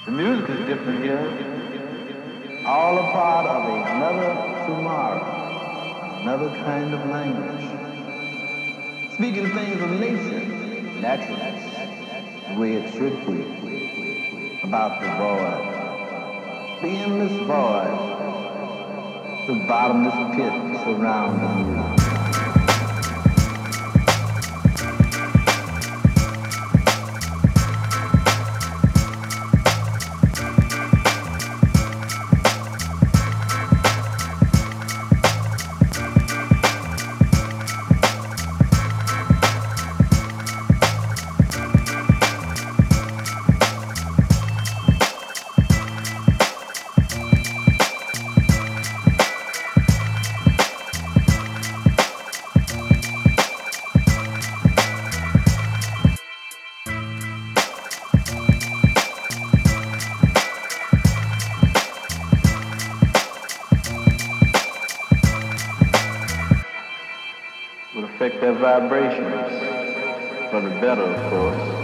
The music is different here. All a part of another tomorrow, another kind of language. Speaking things of nature, naturally, the way it should be, about the void, the endless void, the bottomless pit surrounding you. Would affect their vibrations for the better, of course.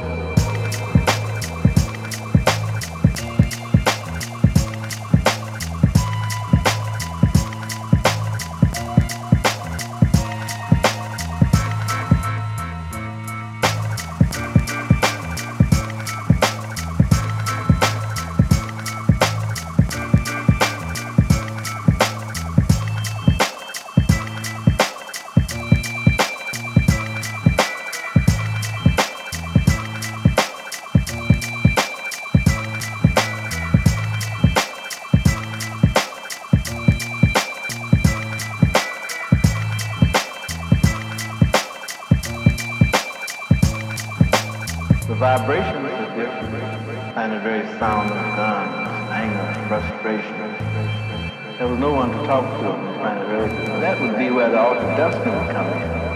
The vibrations are different, and the very sound of guns, anger, frustration. There was no one to talk to on planet Earth. That would be where the ultra dusting would come in.